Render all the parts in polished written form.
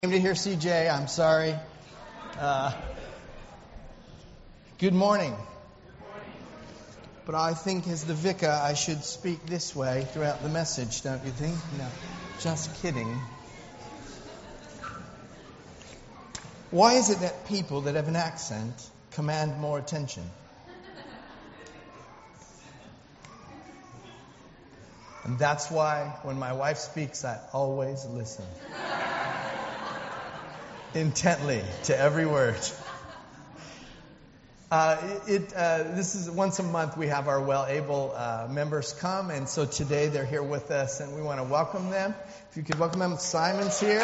Came to hear CJ. I'm sorry. Good morning. But I think as the vicar, I should speak this way throughout the message, don't you think? No, just kidding. Why is it that people that have an accent command more attention? And that's why when my wife speaks, I always listen. Intently to every word. This is once a month we have our well-able members come, and so today they're here with us, and we want to welcome them. If you could welcome them, Simon's here.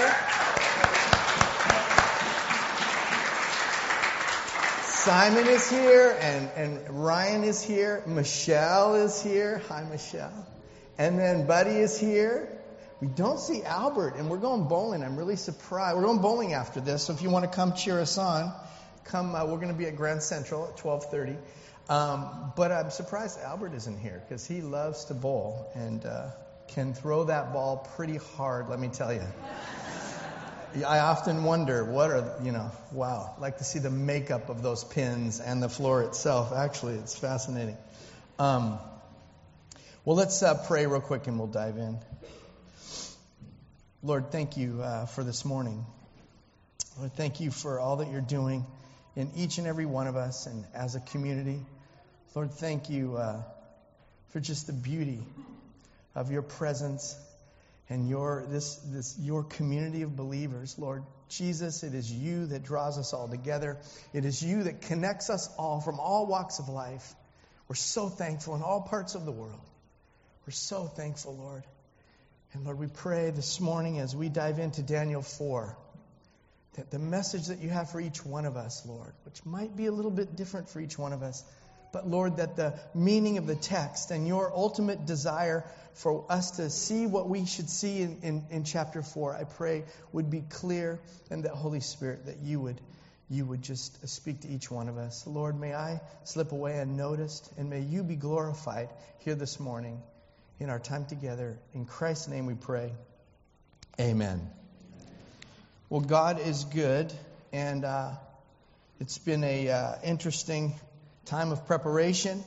Simon is here, and Ryan is here. Michelle is here. Hi, Michelle. And then Buddy is here. We don't see Albert, and we're going bowling. I'm really surprised. We're going bowling after this, so if you want to come cheer us on, come. We're going to be at Grand Central at 12:30. But I'm surprised Albert isn't here, because he loves to bowl and can throw that ball pretty hard, let me tell you. I often wonder, wow, I'd like to see the makeup of those pins and the floor itself. Actually, it's fascinating. Well, let's pray real quick and we'll dive in. Lord, thank you for this morning. Lord, thank you for all that you're doing in each and every one of us and as a community. Lord, thank you for just the beauty of your presence and your community of believers. Lord Jesus, it is you that draws us all together. It is you that connects us all from all walks of life. We're so thankful in all parts of the world. We're so thankful, Lord. And Lord, we pray this morning as we dive into Daniel 4, that the message that you have for each one of us, Lord, which might be a little bit different for each one of us, but Lord, that the meaning of the text and your ultimate desire for us to see what we should see in chapter 4, I pray would be clear, and that Holy Spirit, that you would just speak to each one of us. Lord, may I slip away unnoticed, and may you be glorified here this morning in our time together. In Christ's name we pray. Amen. Well, God is good, and it's been a interesting time of preparation.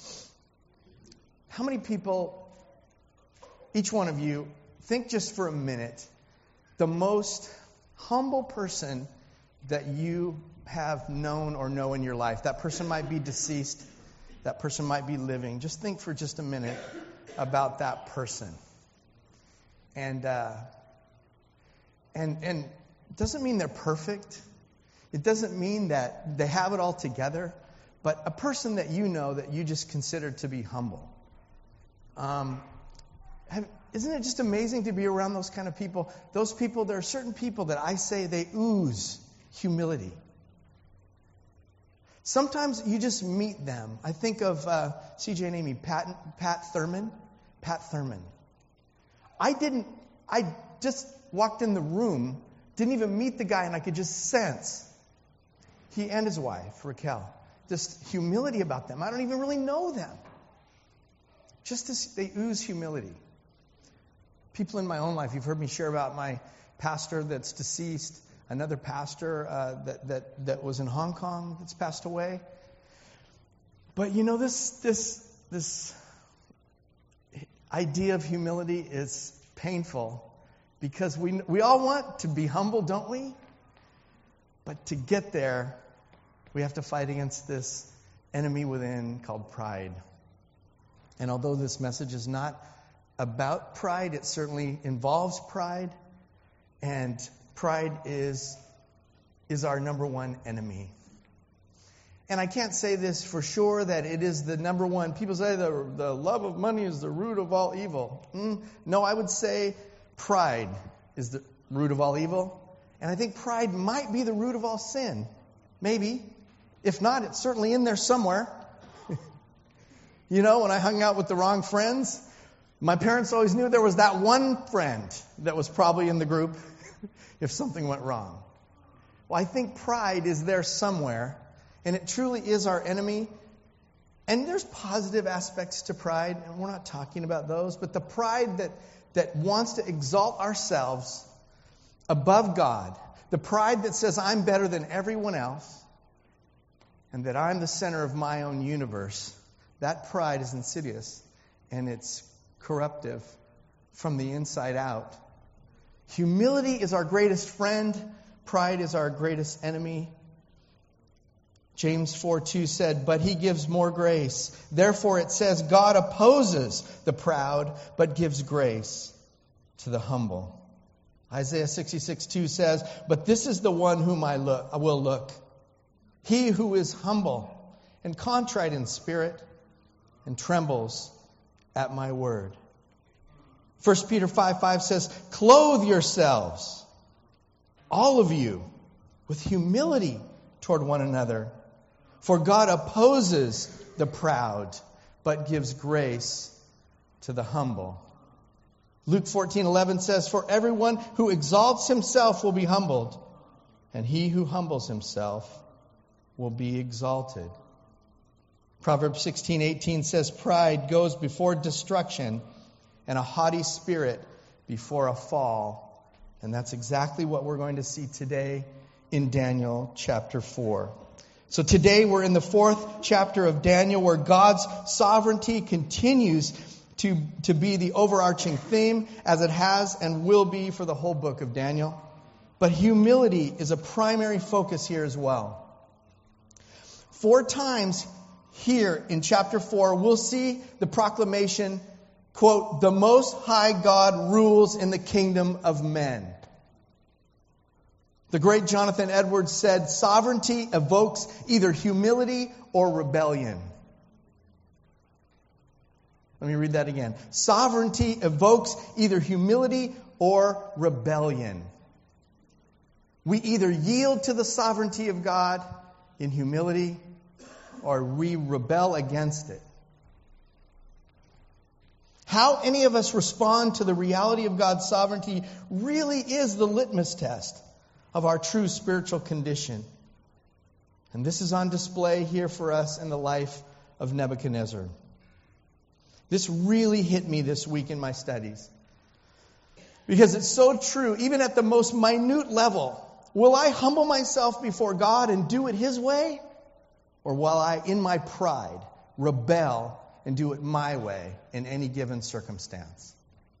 How many people, each one of you, think just for a minute, the most humble person that you have known or know in your life? That person might be deceased. That person might be living. Just think for just a minute about that person. And it doesn't mean they're perfect. It doesn't mean that they have it all together. But a person that you know that you just consider to be humble. Isn't it just amazing to be around those kind of people? Those people, there are certain people that I say they ooze humility. Sometimes you just meet them. I think of CJ and Amy, Pat Thurman. Pat Thurman. I just walked in the room, didn't even meet the guy, and I could just sense he and his wife, Raquel, just humility about them. I don't even really know them. They ooze humility. People in my own life, you've heard me share about my pastor that's deceased, another pastor that was in Hong Kong that's passed away. But you know, this idea of humility is painful, because we all want to be humble, don't we? But to get there, we have to fight against this enemy within called pride. And although this message is not about pride, it certainly involves pride. And pride is our number one enemy. And I can't say this for sure that it is the number one. People say the love of money is the root of all evil. No, I would say pride is the root of all evil. And I think pride might be the root of all sin. Maybe. If not, it's certainly in there somewhere. You know, when I hung out with the wrong friends, my parents always knew there was that one friend that was probably in the group if something went wrong. Well, I think pride is there somewhere. And it truly is our enemy. And there's positive aspects to pride, and we're not talking about those. But the pride that wants to exalt ourselves above God, the pride that says I'm better than everyone else and that I'm the center of my own universe, that pride is insidious and it's corruptive from the inside out. Humility is our greatest friend. Pride is our greatest enemy. James 4:2 said, but he gives more grace. Therefore it says, God opposes the proud, but gives grace to the humble. Isaiah 66:2 says, but this is the one whom I will look. He who is humble and contrite in spirit and trembles at my word. 1 Peter 5:5 says, clothe yourselves, all of you, with humility toward one another. For God opposes the proud, but gives grace to the humble. Luke 14:11 says, for everyone who exalts himself will be humbled, and he who humbles himself will be exalted. Proverbs 16:18 says, pride goes before destruction, and a haughty spirit before a fall. And that's exactly what we're going to see today in Daniel chapter 4. So today we're in the 4th chapter of Daniel, where God's sovereignty continues to be the overarching theme, as it has and will be for the whole book of Daniel. But humility is a primary focus here as well. 4 times here in chapter 4, we'll see the proclamation, quote, the Most High God rules in the kingdom of men. The great Jonathan Edwards said, sovereignty evokes either humility or rebellion. Let me read that again. Sovereignty evokes either humility or rebellion. We either yield to the sovereignty of God in humility, or we rebel against it. How any of us respond to the reality of God's sovereignty really is the litmus test of our true spiritual condition. And this is on display here for us in the life of Nebuchadnezzar. This really hit me this week in my studies, because it's so true, even at the most minute level. Will I humble myself before God and do it His way? Or will I, in my pride, rebel and do it my way in any given circumstance?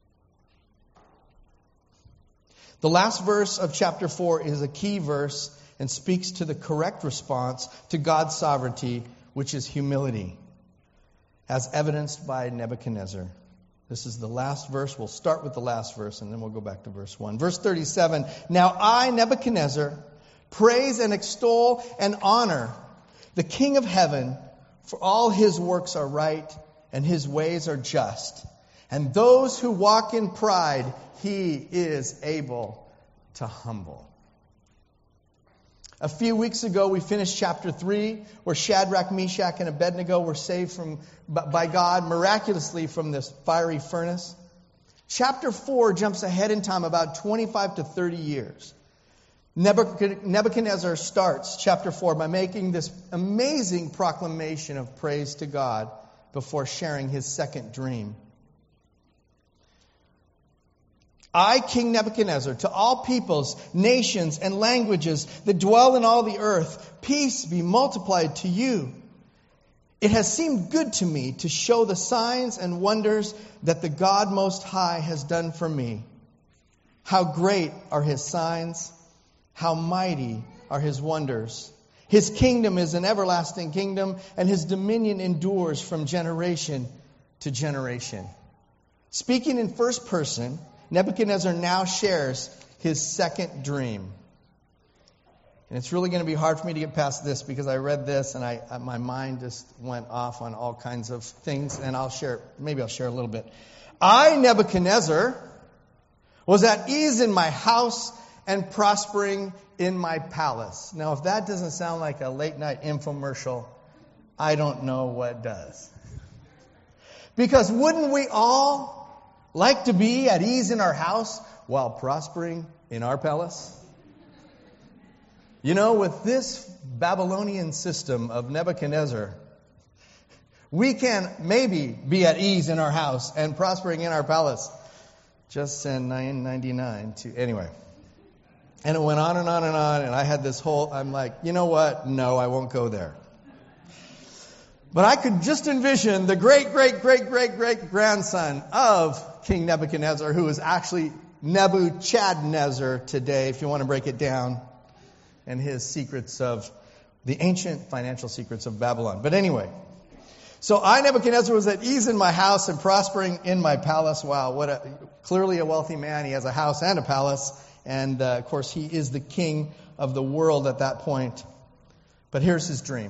The last verse of chapter 4 is a key verse and speaks to the correct response to God's sovereignty, which is humility, as evidenced by Nebuchadnezzar. This is the last verse. We'll start with the last verse, and then we'll go back to verse 1. Verse 37, now I, Nebuchadnezzar, praise and extol and honor the King of heaven, for all His works are right, and His ways are just. And those who walk in pride, He is able to humble. A few weeks ago, we finished chapter 3, where Shadrach, Meshach, and Abednego were saved by God miraculously from this fiery furnace. Chapter 4 jumps ahead in time about 25 to 30 years. Nebuchadnezzar starts chapter 4 by making this amazing proclamation of praise to God before sharing his second dream. I, King Nebuchadnezzar, to all peoples, nations, and languages that dwell in all the earth, peace be multiplied to you. It has seemed good to me to show the signs and wonders that the God Most High has done for me. How great are His signs, how mighty are His wonders. His kingdom is an everlasting kingdom, and His dominion endures from generation to generation. Speaking in first person, Nebuchadnezzar now shares his second dream. And it's really going to be hard for me to get past this, because I read this and my mind just went off on all kinds of things, and I'll share a little bit. I, Nebuchadnezzar, was at ease in my house and prospering in my palace. Now, if that doesn't sound like a late night infomercial, I don't know what does. Because wouldn't we all like to be at ease in our house while prospering in our palace? You know, with this Babylonian system of Nebuchadnezzar, we can maybe be at ease in our house and prospering in our palace. Just send $9.99 to... Anyway. And it went on and on and on, and I had this whole, I'm like, you know what? No, I won't go there. But I could just envision the great-great-great-great-great-grandson of King Nebuchadnezzar, who is actually Nebuchadnezzar today, if you want to break it down, and his secrets of the ancient financial secrets of Babylon. But anyway, so I, Nebuchadnezzar, was at ease in my house and prospering in my palace. Wow, clearly a wealthy man. He has a house and a palace. And, of course, he is the king of the world at that point. But here's his dream.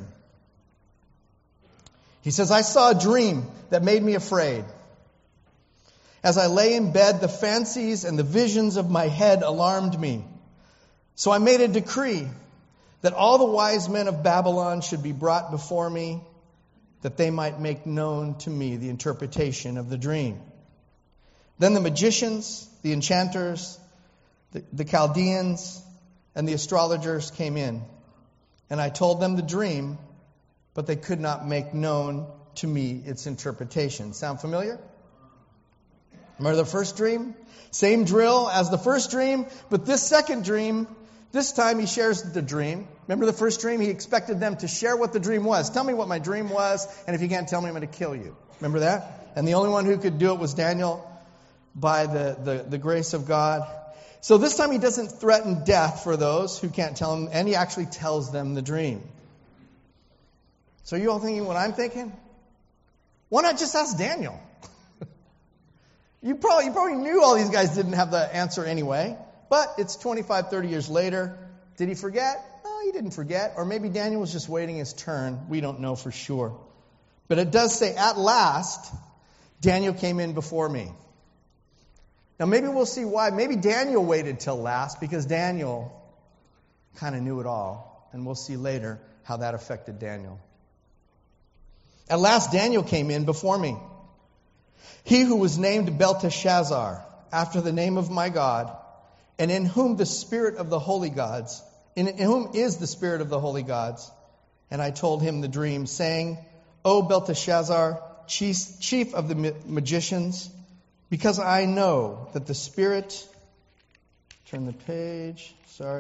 He says, I saw a dream that made me afraid. As I lay in bed, the fancies and the visions of my head alarmed me. So I made a decree that all the wise men of Babylon should be brought before me, that they might make known to me the interpretation of the dream. Then the magicians, the enchanters, the Chaldeans, and the astrologers came in, and I told them the dream, but they could not make known to me its interpretation. Sound familiar? Remember the first dream? Same drill as the first dream, but this second dream, this time he shares the dream. Remember the first dream? He expected them to share what the dream was. Tell me what my dream was, and if you can't tell me, I'm going to kill you. Remember that? And the only one who could do it was Daniel by the grace of God. So this time he doesn't threaten death for those who can't tell him, and he actually tells them the dream. So you all thinking what I'm thinking? Why not just ask Daniel? You probably knew all these guys didn't have the answer anyway. But it's 25, 30 years later. Did he forget? No, he didn't forget. Or maybe Daniel was just waiting his turn. We don't know for sure. But it does say, at last, Daniel came in before me. Now maybe we'll see why. Maybe Daniel waited till last because Daniel kind of knew it all. And we'll see later how that affected Daniel. At last Daniel came in before me. He who was named Belteshazzar, after the name of my God, and in whom the spirit of the holy gods, in whom is the spirit of the holy gods. And I told him the dream, saying, O Belteshazzar, chief of the magicians, because I know that the spirit, turn the page,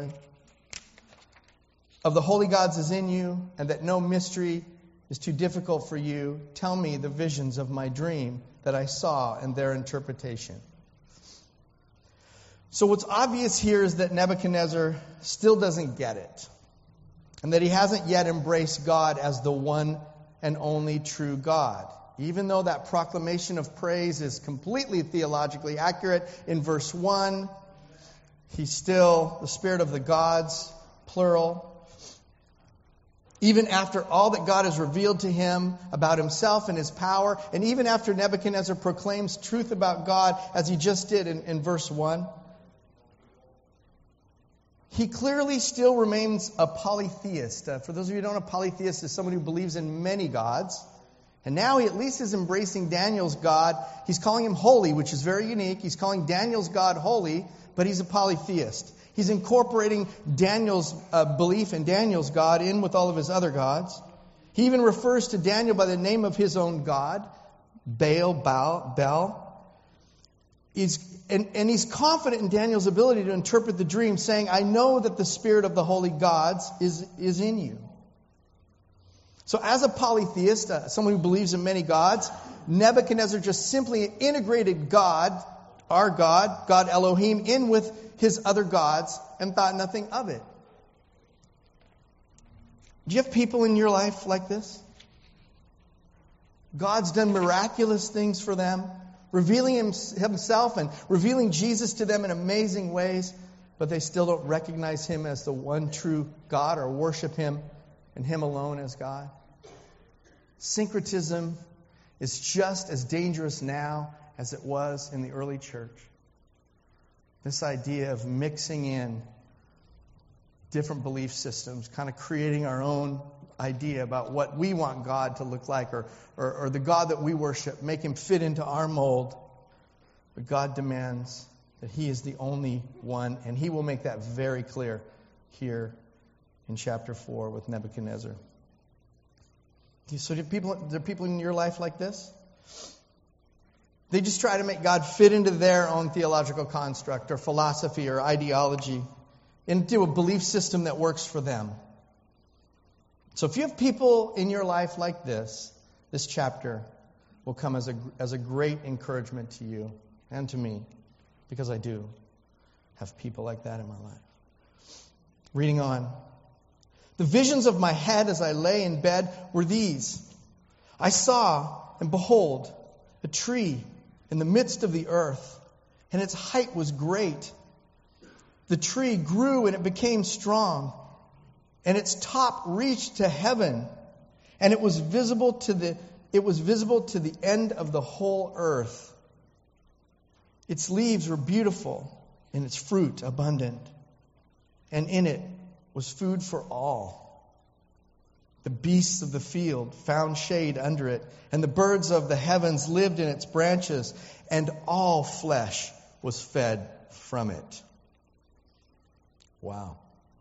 of the holy gods is in you, and that no mystery is too difficult for you. Tell me the visions of my dream that I saw and their interpretation. So what's obvious here is that Nebuchadnezzar still doesn't get it, and that he hasn't yet embraced God as the one and only true God. Even though that proclamation of praise is completely theologically accurate in verse 1, he's still the spirit of the gods, plural. Even after all that God has revealed to him about himself and his power, and even after Nebuchadnezzar proclaims truth about God, as he just did in verse 1, he clearly still remains a polytheist. For those of you who don't know, a polytheist is someone who believes in many gods. And now he at least is embracing Daniel's God. He's calling him holy, which is very unique. He's calling Daniel's God holy, but he's a polytheist. He's incorporating Daniel's belief in Daniel's God in with all of his other gods. He even refers to Daniel by the name of his own God, Bel. He's confident in Daniel's ability to interpret the dream, saying, I know that the spirit of the holy gods is in you. So as a polytheist, someone who believes in many gods, Nebuchadnezzar just simply integrated God, our God, God Elohim, in with his other gods and thought nothing of it. Do you have people in your life like this? God's done miraculous things for them, revealing himself and revealing Jesus to them in amazing ways, but they still don't recognize him as the one true God or worship him and him alone as God. Syncretism is just as dangerous now as it was in the early church. This idea of mixing in different belief systems, kind of creating our own idea about what we want God to look like, or the God that we worship, make him fit into our mold. But God demands that he is the only one, and he will make that very clear here in chapter 4 with Nebuchadnezzar. So there are people in your life like this? They just try to make God fit into their own theological construct or philosophy or ideology. into a belief system that works for them. So if you have people in your life like this chapter will come as a great encouragement to you and to me, because I do have people like that in my life. Reading on. The visions of my head as I lay in bed were these. I saw, and behold, a tree in the midst of the earth, and its height was great. The tree grew and it became strong, and its top reached to heaven, and it was visible to the end of the whole earth. Its leaves were beautiful, and its fruit abundant, and in it was food for all. The beasts of the field found shade under it, and the birds of the heavens lived in its branches, and all flesh was fed from it. Wow.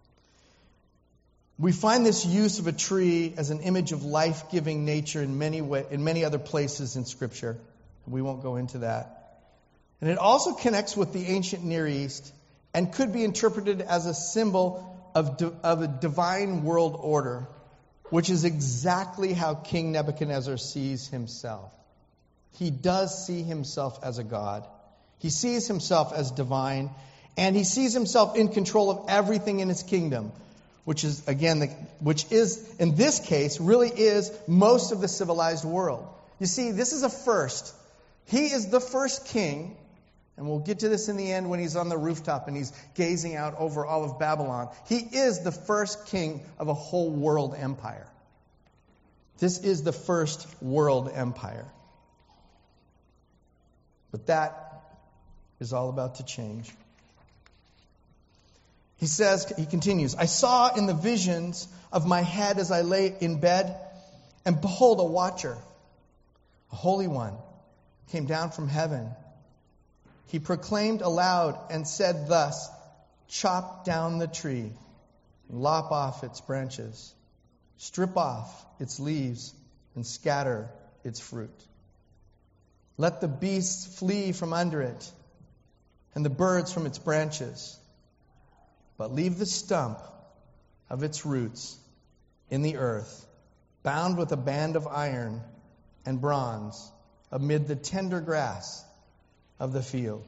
We find this use of a tree as an image of life-giving nature in many other places in Scripture. We won't go into that. And it also connects with the ancient Near East and could be interpreted as a symbol of a divine world order, which is exactly how King Nebuchadnezzar sees himself. He does see himself as a god. He sees himself as divine, and he sees himself in control of everything in his kingdom, which is in this case really is most of the civilized world. You see, this is a first. He is the first king, and we'll get to this in the end when he's on the rooftop and he's gazing out over all of Babylon. He is the first king of a whole world empire. This is the first world empire. But that is all about to change. He continues, I saw in the visions of my head as I lay in bed, and behold, a watcher, a holy one, came down from heaven. He proclaimed aloud and said thus, chop down the tree, lop off its branches, strip off its leaves, and scatter its fruit. Let the beasts flee from under it, and the birds from its branches. But leave the stump of its roots in the earth, bound with a band of iron and bronze, amid the tender grass of the field.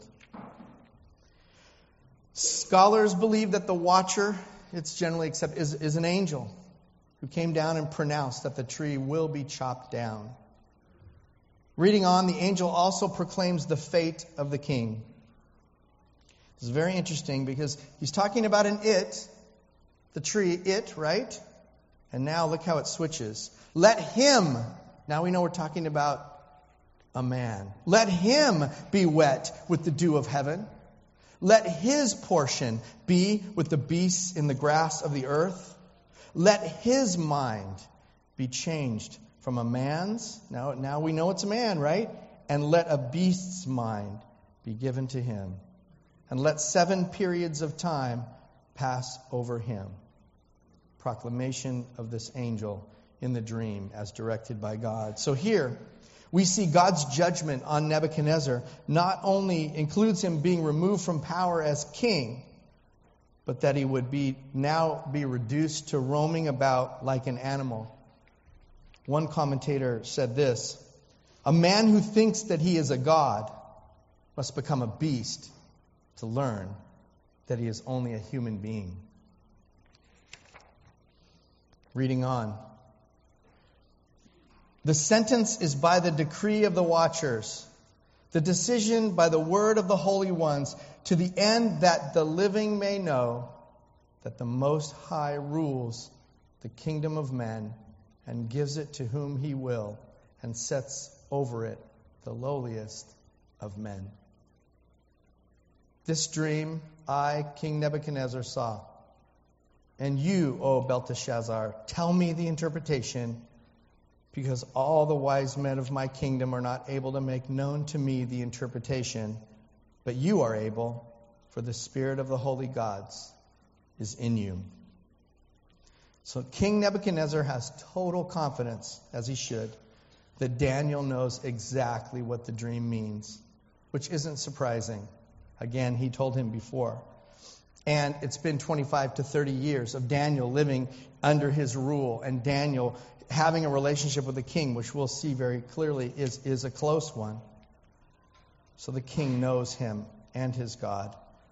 Scholars believe that the watcher, it's generally accepted, is an angel who came down and pronounced that the tree will be chopped down. Reading on, the angel also proclaims the fate of the king. This is very interesting because he's talking about the tree, right? And now look how it switches. Let him, now we know we're talking about a man. Let him be wet with the dew of heaven. Let his portion be with the beasts in the grass of the earth. Let his mind be changed from a man's, now we know it's a man, right? And let a beast's mind be given to him. And let 7 periods of time pass over him. Proclamation of this angel in the dream as directed by God. So here we see God's judgment on Nebuchadnezzar not only includes him being removed from power as king, but that he would now be reduced to roaming about like an animal. One commentator said this, a man who thinks that he is a god must become a beast to learn that he is only a human being. Reading on. The sentence is by the decree of the watchers, the decision by the word of the holy ones, to the end that the living may know that the Most High rules the kingdom of men and gives it to whom he will and sets over it the lowliest of men. This dream I, King Nebuchadnezzar, saw. And you, O Belteshazzar, tell me the interpretation, because all the wise men of my kingdom are not able to make known to me the interpretation, but you are able, for the spirit of the holy gods is in you. So King Nebuchadnezzar has total confidence, as he should, that Daniel knows exactly what the dream means, which isn't surprising. Again, he told him before. And it's been 25 to 30 years of Daniel living under his rule, and Daniel having a relationship with the king, which we'll see very clearly is a close one. So the king knows him and his God.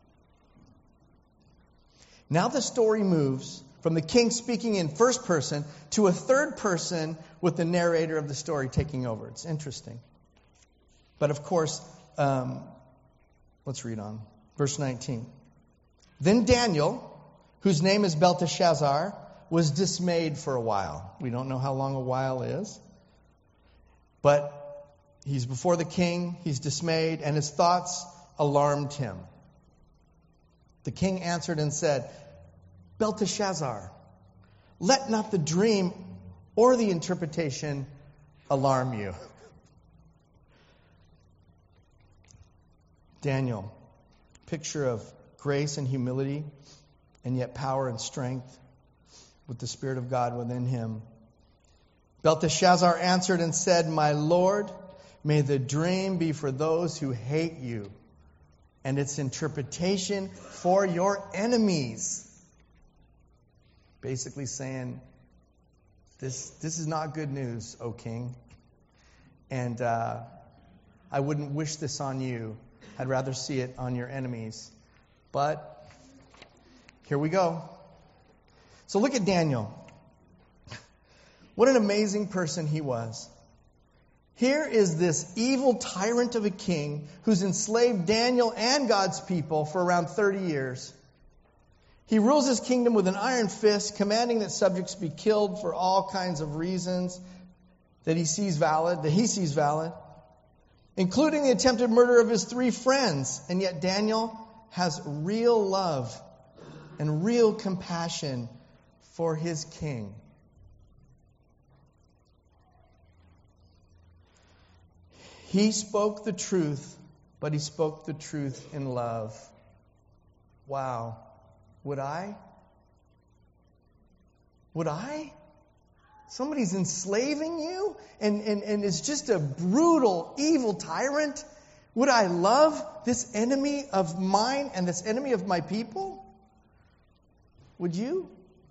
Now the story moves from the king speaking in first person to a third person with the narrator of the story taking over. It's interesting. But of course, let's read on. Verse 19. Then Daniel, whose name is Belteshazzar, was dismayed for a while. We don't know how long a while is. But he's before the king, he's dismayed, and his thoughts alarmed him. The king answered and said, Belteshazzar, let not the dream or the interpretation alarm you. Daniel, picture of grace and humility, and yet power and strength with the Spirit of God within him. Belteshazzar answered and said, My Lord, may the dream be for those who hate you, and its interpretation for your enemies. Basically saying, this is not good news, O king. And I wouldn't wish this on you. I'd rather see it on your enemies. But here we go. So look at Daniel. What an amazing person he was. Here is this evil tyrant of a king who's enslaved Daniel and God's people for around 30 years. He rules his kingdom with an iron fist, commanding that subjects be killed for all kinds of reasons that he sees valid, including the attempted murder of his 3 friends. And yet Daniel has real love and real compassion for his king. He spoke the truth, but he spoke the truth in love. Wow. Would I? Would I? Somebody's enslaving you and is just a brutal, evil tyrant. Would I love this enemy of mine and this enemy of my people? Would you?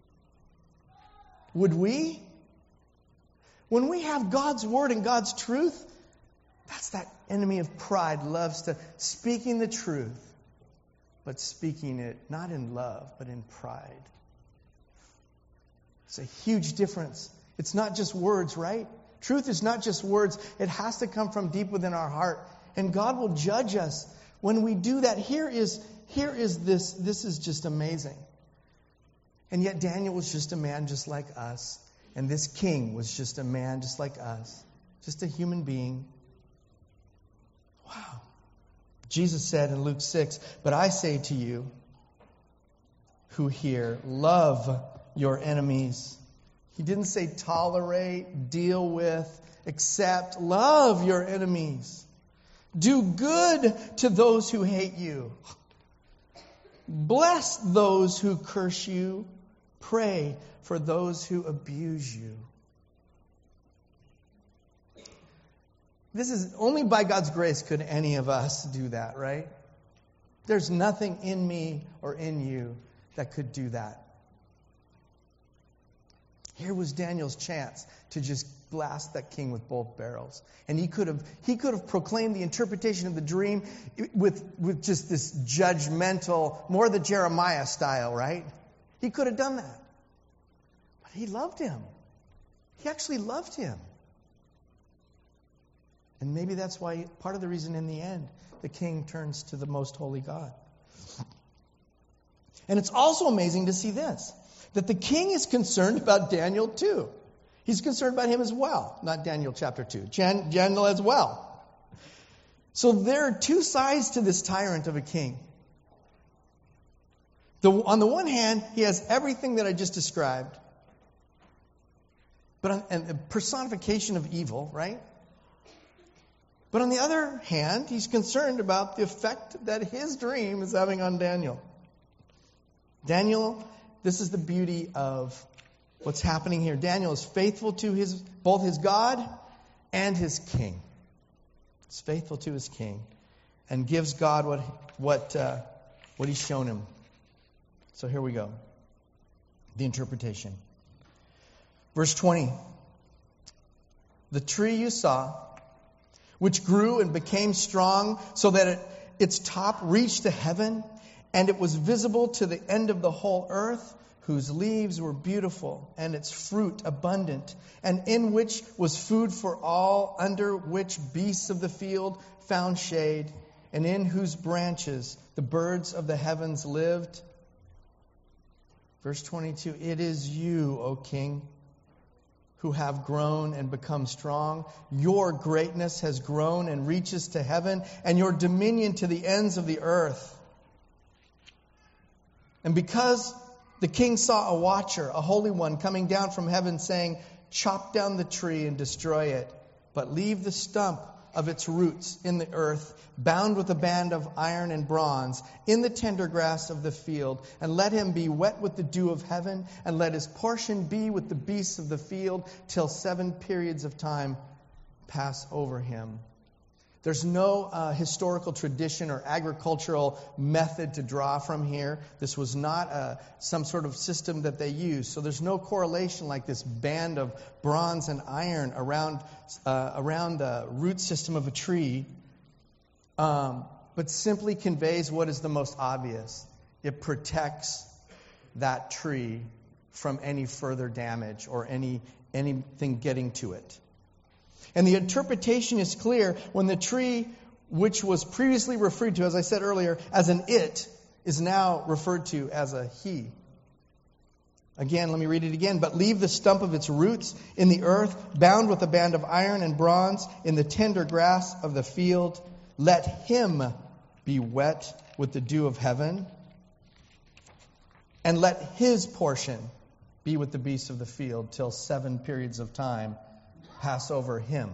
Would we? When we have God's word and God's truth, that's that enemy of pride loves to speaking the truth, but speaking it not in love, but in pride. It's a huge difference. It's not just words, right? Truth is not just words. It has to come from deep within our heart. And God will judge us when we do that. Here is this. This is just amazing. And yet Daniel was just a man just like us. And this king was just a man just like us. Just a human being. Wow. Jesus said in Luke 6, but I say to you who hear, love your enemies. He didn't say tolerate, deal with, accept. Love your enemies. Do good to those who hate you. Bless those who curse you. Pray for those who abuse you. This is only by God's grace could any of us do that, right? There's nothing in me or in you that could do that. Here was Daniel's chance to just blast that king with both barrels. And he could have proclaimed the interpretation of the dream with just this judgmental, more the Jeremiah style, right? He could have done that. But he loved him. He actually loved him. And maybe that's why, part of the reason in the end, the king turns to the most holy God. And it's also amazing to see this, that the king is concerned about Daniel too. He's concerned about him as well. Not Daniel chapter 2. Daniel as well. So there are two sides to this tyrant of a king. On the one hand, he has everything that I just described. And a personification of evil, right? But on the other hand, he's concerned about the effect that his dream is having on Daniel. Daniel, this is the beauty of what's happening here. Daniel is faithful to both his God and his king. He's faithful to his king and gives God what he's shown him. So here we go. The interpretation. Verse 20. The tree you saw, which grew and became strong so that its top reached to heaven, and it was visible to the end of the whole earth, whose leaves were beautiful, and its fruit abundant, and in which was food for all, under which beasts of the field found shade, and in whose branches the birds of the heavens lived. Verse 22, it is you, O King, who have grown and become strong. Your greatness has grown and reaches to heaven, and your dominion to the ends of the earth. And because the king saw a watcher, a holy one, coming down from heaven, saying, chop down the tree and destroy it, but leave the stump of its roots in the earth, bound with a band of iron and bronze, in the tender grass of the field, and let him be wet with the dew of heaven, and let his portion be with the beasts of the field, till 7 periods of time pass over him. There's no historical tradition or agricultural method to draw from here. This was not some sort of system that they used. So there's no correlation like this band of bronze and iron around the root system of a tree, but simply conveys what is the most obvious. It protects that tree from any further damage or anything getting to it. And the interpretation is clear when the tree, which was previously referred to, as I said earlier, as an it, is now referred to as a he. Again, let me read it again. But leave the stump of its roots in the earth, bound with a band of iron and bronze, in the tender grass of the field. Let him be wet with the dew of heaven, and let his portion be with the beasts of the field till 7 periods of time pass over him.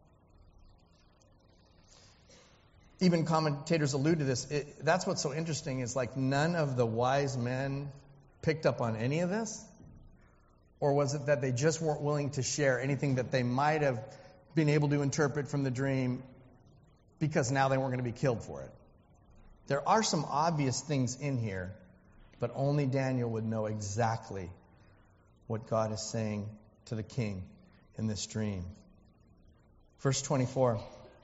Even commentators allude to this. That's what's so interesting is like none of the wise men picked up on any of this? Or was it that they just weren't willing to share anything that they might have been able to interpret from the dream because now they weren't going to be killed for it? There are some obvious things in here, but only Daniel would know exactly what God is saying to the king in this dream. Verse 24.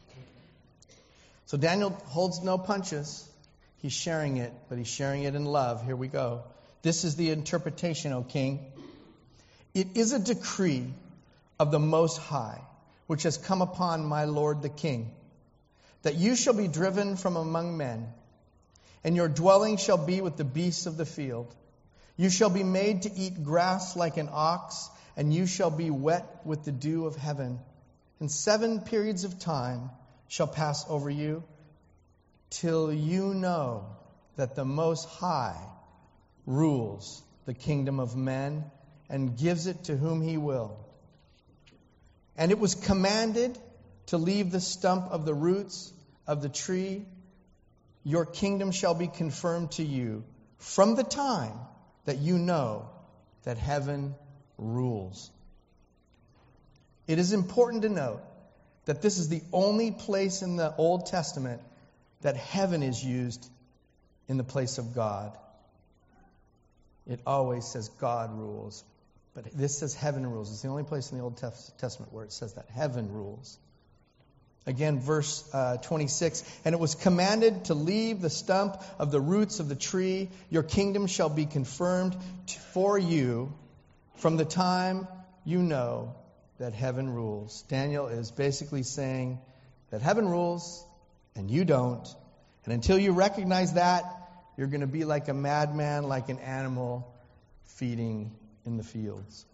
So Daniel holds no punches. He's sharing it, but he's sharing it in love. Here we go. This is the interpretation, O king. It is a decree of the Most High, which has come upon my lord the king, that you shall be driven from among men, and your dwelling shall be with the beasts of the field. You shall be made to eat grass like an ox, and you shall be wet with the dew of heaven. And 7 periods of time shall pass over you, till you know that the Most High rules the kingdom of men and gives it to whom he will. And it was commanded to leave the stump of the roots of the tree. Your kingdom shall be confirmed to you from the time that you know that heaven rules. It is important to note that this is the only place in the Old Testament that heaven is used in the place of God. It always says God rules, but this says heaven rules. It's the only place in the Old Testament where it says that heaven rules. Again, verse 26, and it was commanded to leave the stump of the roots of the tree. Your kingdom shall be confirmed for you from the time you know that heaven rules. Daniel is basically saying that heaven rules and you don't. And until you recognize that, you're going to be like a madman, like an animal feeding in the fields.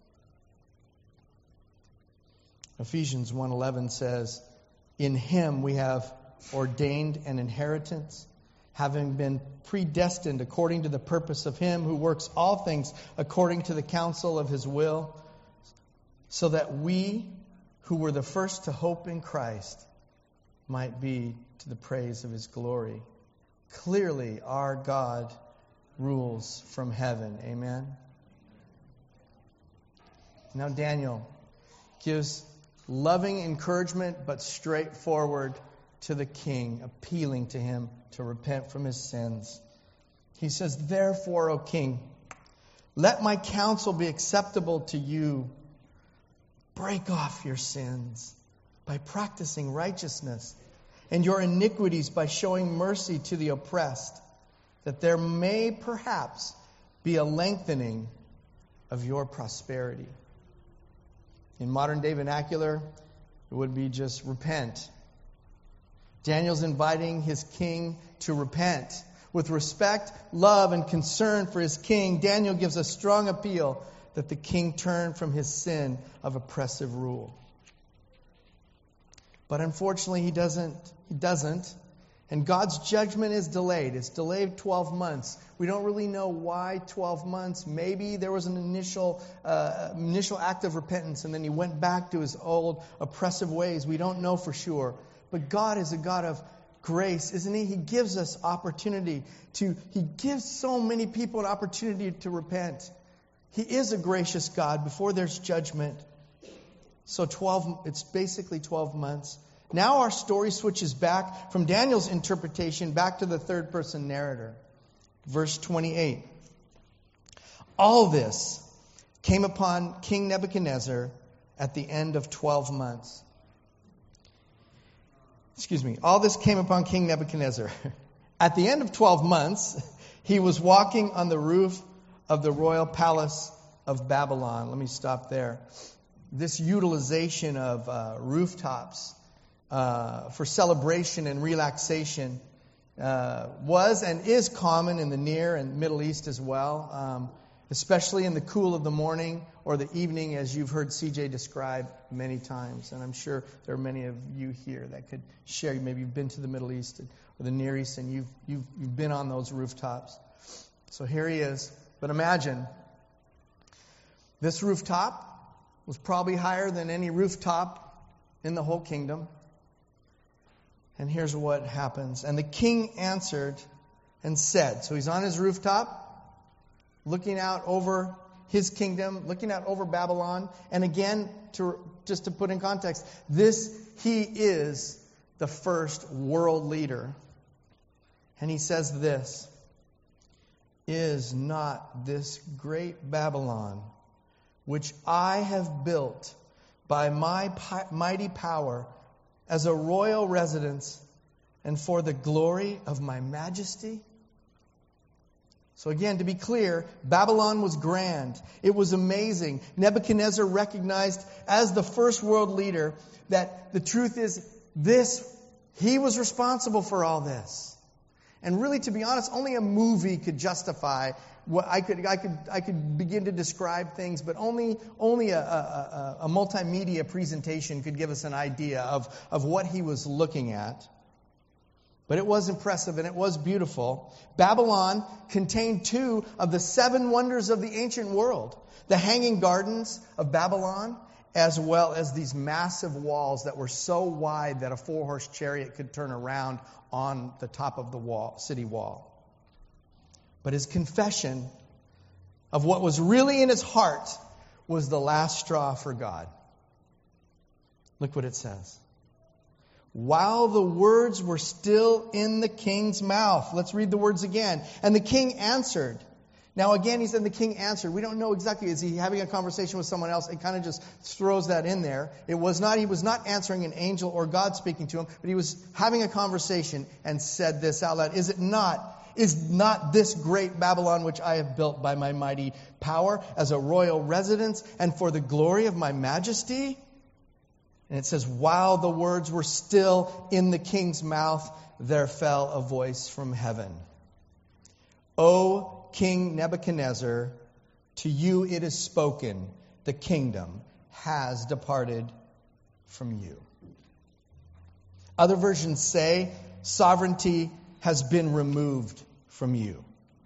Ephesians 1:11 says, in him we have ordained an inheritance, having been predestined according to the purpose of him who works all things according to the counsel of his will, so that we who were the first to hope in Christ might be to the praise of his glory. Clearly, our God rules from heaven. Amen. Now Daniel gives loving encouragement, but straightforward to the king, appealing to him to repent from his sins. He says, therefore, O king, let my counsel be acceptable to you. Break off your sins by practicing righteousness, and your iniquities by showing mercy to the oppressed, that there may perhaps be a lengthening of your prosperity. In modern day vernacular, it would be just repent. Daniel's inviting his king to repent. With respect, love, and concern for his king, Daniel gives a strong appeal that the king turn from his sin of oppressive rule. But unfortunately, he doesn't. And God's judgment is delayed. It's delayed 12 months. We don't really know why 12 months. Maybe there was an initial act of repentance, and then he went back to his old oppressive ways. We don't know for sure. But God is a God of grace, isn't He? He gives us opportunity He gives so many people an opportunity to repent. He is a gracious God before there's judgment. So it's basically 12 months. Now our story switches back from Daniel's interpretation back to the third person narrator. Verse 28. All this came upon King Nebuchadnezzar at the end of 12 months. All this came upon King Nebuchadnezzar. At the end of 12 months, he was walking on the roof of the royal palace of Babylon. Let me stop there. This utilization of rooftops for celebration and relaxation was and is common in the Near and Middle East as well, especially in the cool of the morning or the evening, as you've heard CJ describe many times. And I'm sure there are many of you here that could share. Maybe you've been to the Middle East or the Near East, and you've been on those rooftops. So here he is. But imagine, this rooftop was probably higher than any rooftop in the whole kingdom. And here's what happens. And the king answered and said, so he's on his rooftop, looking out over his kingdom, looking out over Babylon. And again, just to put in context, he is the first world leader. And he says this, is not this great Babylon, which I have built by my mighty power as a royal residence and for the glory of my majesty? So again, to be clear, Babylon was grand. It was amazing. Nebuchadnezzar recognized as the first world leader that the truth is he was responsible for all this. And really, to be honest, only a movie could justify what I could begin to describe things, but only a multimedia presentation could give us an idea of what he was looking at. But it was impressive and it was beautiful. Babylon contained 2 of the 7 wonders of the ancient world. The Hanging Gardens of Babylon, as well as these massive walls that were so wide that a 4-horse chariot could turn around on the top of the city wall. But his confession of what was really in his heart was the last straw for God. Look what it says. While the words were still in the king's mouth. Let's read the words again. And the king answered. Now again, he said the king answered. We don't know exactly, is he having a conversation with someone else? It kind of just throws that in there. He was not answering an angel or God speaking to him, but he was having a conversation and said this out loud. Is not this great Babylon which I have built by my mighty power as a royal residence and for the glory of my majesty? And it says, while the words were still in the king's mouth, there fell a voice from heaven. O King Nebuchadnezzar, to you it is spoken, the kingdom has departed from you. Other versions say, sovereignty has been removed from you.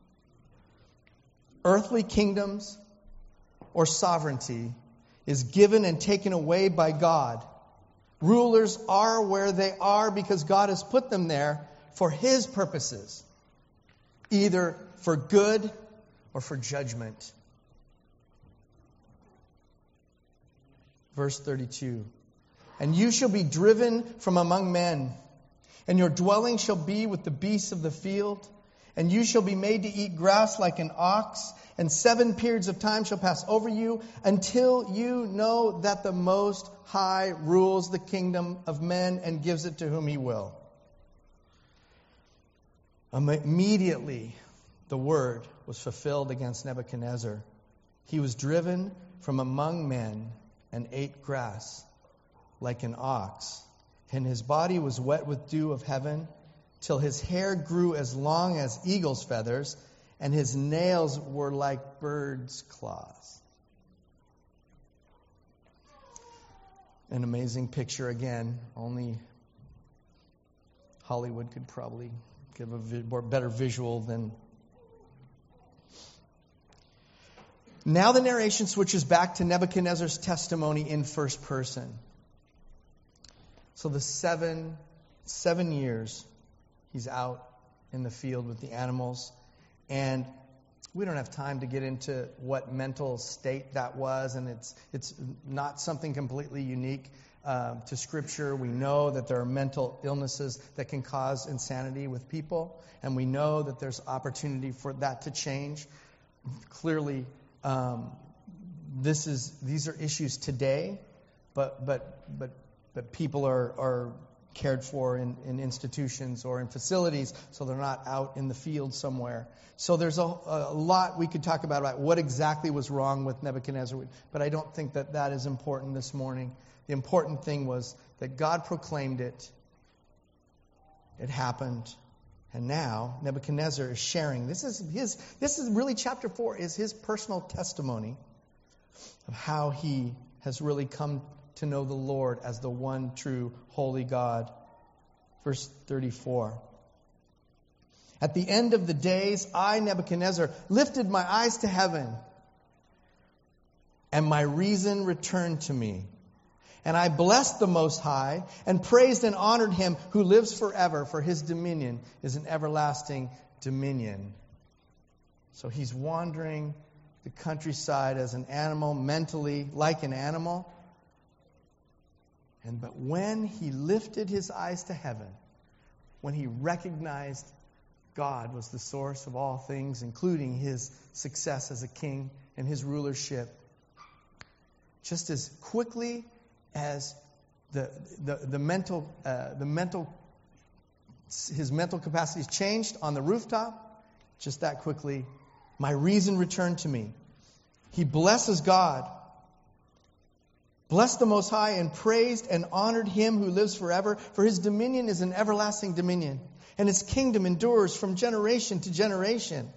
Earthly kingdoms or sovereignty is given and taken away by God. Rulers are where they are because God has put them there for His purposes, either for good or for judgment. Verse 32. And you shall be driven from among men, and your dwelling shall be with the beasts of the field, And you shall be made to eat grass like an ox, and 7 periods of time shall pass over you until you know that the Most High rules the kingdom of men and gives it to whom he will. Immediately, the word was fulfilled against Nebuchadnezzar. He was driven from among men and ate grass like an ox, and his body was wet with dew of heaven, till his hair grew as long as eagle's feathers, and his nails were like birds' claws. An amazing picture again. Only Hollywood could probably give a better visual than. Now the narration switches back to Nebuchadnezzar's testimony in first person. So the 7 years he's out in the field with the animals. And we don't have time to get into what mental state that was. And it's not something completely unique to Scripture. We know that there are mental illnesses that can cause insanity with people. And we know that there's opportunity for that to change. Clearly, these are issues today, but people are cared for in institutions or in facilities, so they're not out in the field somewhere. So there's a lot we could talk about what exactly was wrong with Nebuchadnezzar, but I don't think that is important this morning. The important thing was that God proclaimed it. It happened. And now Nebuchadnezzar is sharing. This is really chapter 4 is his personal testimony of how he has really come to know the Lord as the one true holy God. Verse 34. At the end of the days, I, Nebuchadnezzar, lifted my eyes to heaven, and my reason returned to me. And I blessed the Most High, and praised and honored him who lives forever, for his dominion is an everlasting dominion. So he's wandering the countryside as an animal, mentally like an animal. But when he lifted his eyes to heaven, when he recognized God was the source of all things, including his success as a king and his rulership, just as quickly as his mental capacities changed on the rooftop, just that quickly, my reason returned to me. He blesses God, blessed the Most High, and praised and honored him who lives forever, for his dominion is an everlasting dominion, and his kingdom endures from generation to generation.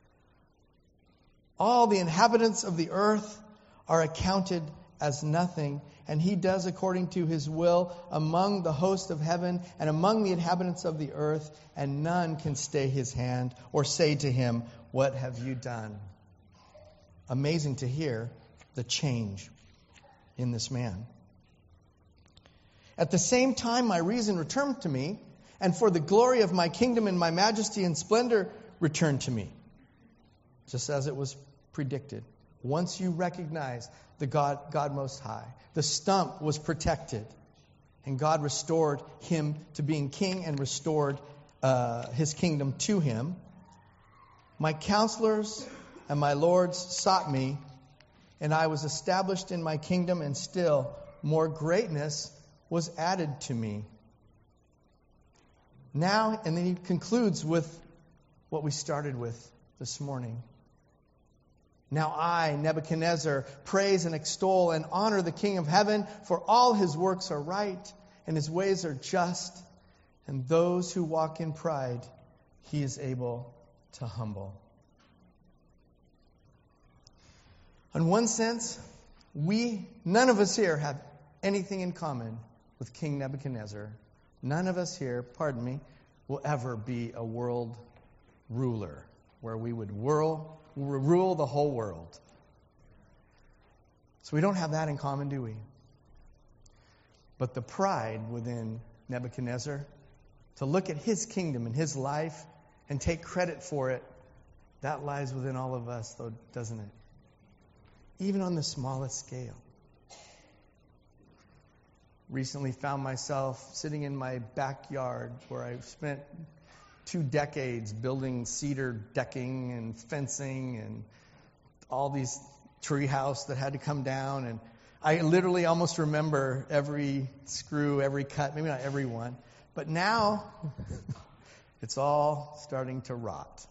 All the inhabitants of the earth are accounted as nothing, and he does according to his will among the host of heaven and among the inhabitants of the earth, and none can stay his hand or say to him, "What have you done?" Amazing to hear the change in this man. At the same time, my reason returned to me, and for the glory of my kingdom and my majesty and splendor returned to me. Just as it was predicted. Once you recognize the God Most High, the stump was protected, and God restored him to being king and restored his kingdom to him. My counselors and my lords sought me, and I was established in my kingdom, and still more greatness was added to me. Now, and then he concludes with what we started with this morning. Now I, Nebuchadnezzar, praise and extol and honor the King of heaven, for all his works are right, and his ways are just, and those who walk in pride he is able to humble. In one sense, none of us here have anything in common with King Nebuchadnezzar. None of us here, will ever be a world ruler where we would rule the whole world. So we don't have that in common, do we? But the pride within Nebuchadnezzar, to look at his kingdom and his life and take credit for it, that lies within all of us, though, doesn't it? Even on the smallest scale. Recently found myself sitting in my backyard where I've spent 2 decades building cedar decking and fencing and all these tree house that had to come down. And I literally almost remember every screw, every cut, maybe not every one. But now, it's all starting to rot.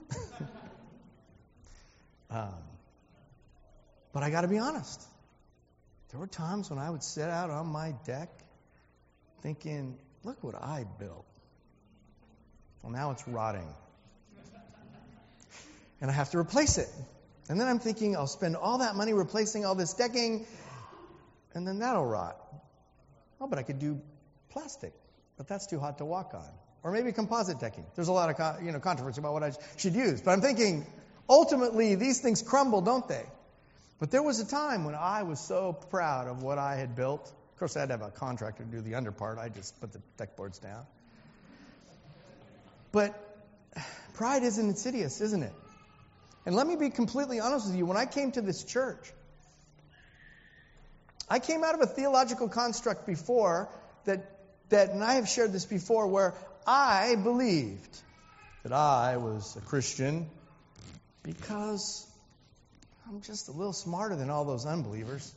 But I got to be honest. There were times when I would sit out on my deck thinking, look what I built. Well, now it's rotting. And I have to replace it. And then I'm thinking, I'll spend all that money replacing all this decking, and then that'll rot. Oh, but I could do plastic. But that's too hot to walk on. Or maybe composite decking. There's a lot of controversy about what I should use. But I'm thinking, ultimately, these things crumble, don't they? But there was a time when I was so proud of what I had built. Of course, I had to have a contractor do the under part. I just put the deck boards down. But pride is insidious, isn't it? And let me be completely honest with you. When I came to this church, I came out of a theological construct before that, and I have shared this before, where I believed that I was a Christian because I'm just a little smarter than all those unbelievers.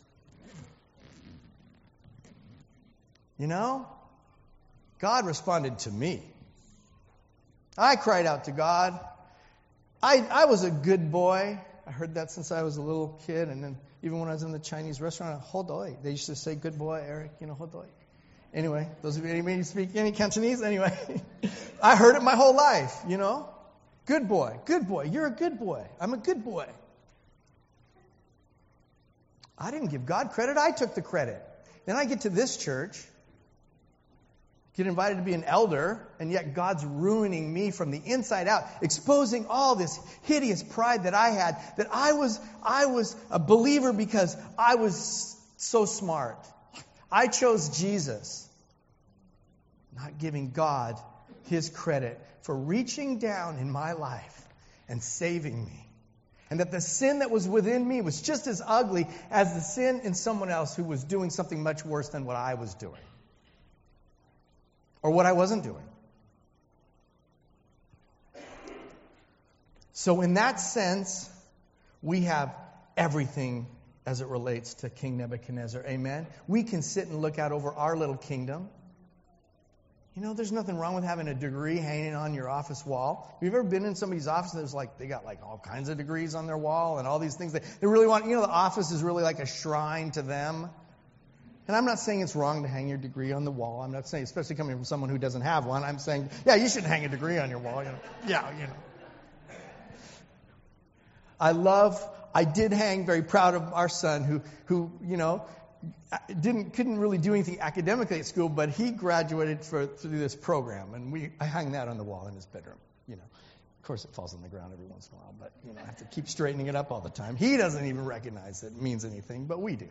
You know, God responded to me. I cried out to God. I was a good boy. I heard that since I was a little kid, and then even when I was in the Chinese restaurant, hodoi. They used to say, good boy, Eric, hodoi. Anyway, those of you who speak any Cantonese, anyway, I heard it my whole life, Good boy, you're a good boy. I'm a good boy. I didn't give God credit, I took the credit. Then I get to this church, get invited to be an elder, and yet God's ruining me from the inside out, exposing all this hideous pride that I had, that I was a believer because I was so smart. I chose Jesus, not giving God His credit for reaching down in my life and saving me. And that the sin that was within me was just as ugly as the sin in someone else who was doing something much worse than what I was doing. Or what I wasn't doing. So in that sense, we have everything as it relates to King Nebuchadnezzar. Amen? We can sit and look out over our little kingdom. There's nothing wrong with having a degree hanging on your office wall. Have you ever been in somebody's office and they got all kinds of degrees on their wall and all these things. They really want, the office is really like a shrine to them. And I'm not saying it's wrong to hang your degree on the wall. I'm not saying, especially coming from someone who doesn't have one, I'm saying, yeah, you should hang a degree on your wall. I did hang, very proud of our son who couldn't really do anything academically at school, but he graduated through this program, and I hung that on the wall in his bedroom. Of course, it falls on the ground every once in a while, but I have to keep straightening it up all the time. He doesn't even recognize that it means anything, but we do.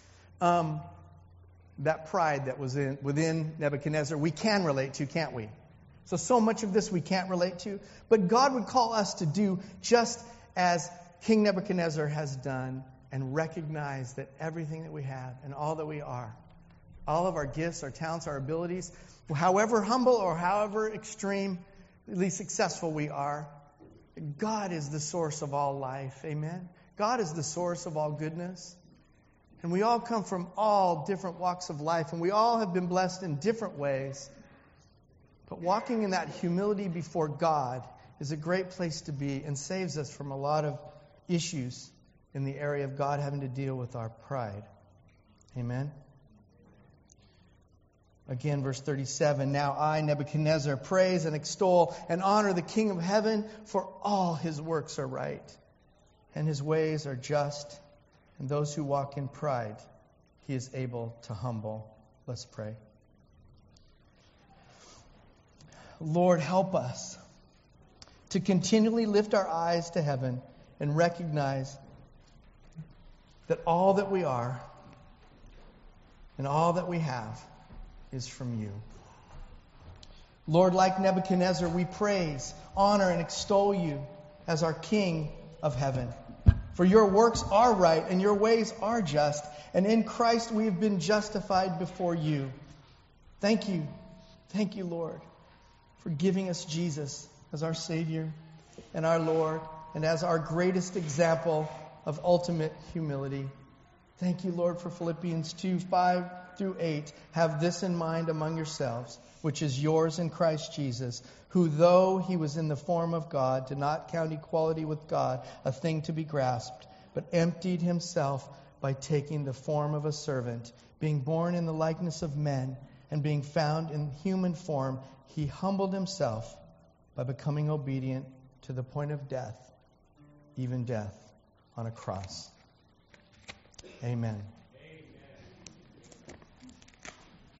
That pride that was within Nebuchadnezzar, we can relate to, can't we? So much of this we can't relate to, but God would call us to do just as King Nebuchadnezzar has done, and recognize that everything that we have and all that we are, all of our gifts, our talents, our abilities, however humble or however extremely successful we are, God is the source of all life. Amen? God is the source of all goodness. And we all come from all different walks of life, and we all have been blessed in different ways. But walking in that humility before God is a great place to be and saves us from a lot of issues in the area of God having to deal with our pride. Amen? Again, verse 37, now I, Nebuchadnezzar, praise and extol and honor the King of heaven, for all His works are right, and His ways are just, and those who walk in pride He is able to humble. Let's pray. Lord, help us to continually lift our eyes to heaven and recognize that all that we are and all that we have is from You. Lord, like Nebuchadnezzar, we praise, honor, and extol You as our King of heaven. For Your works are right and Your ways are just, and in Christ we have been justified before You. Thank You, Lord, for giving us Jesus as our Savior and our Lord, and as our greatest example of ultimate humility. Thank you, Lord, for Philippians 2:5-8. Have this in mind among yourselves, which is yours in Christ Jesus, who, though he was in the form of God, did not count equality with God a thing to be grasped, but emptied himself by taking the form of a servant, being born in the likeness of men, and being found in human form, he humbled himself by becoming obedient to the point of death, even death on a cross. Amen.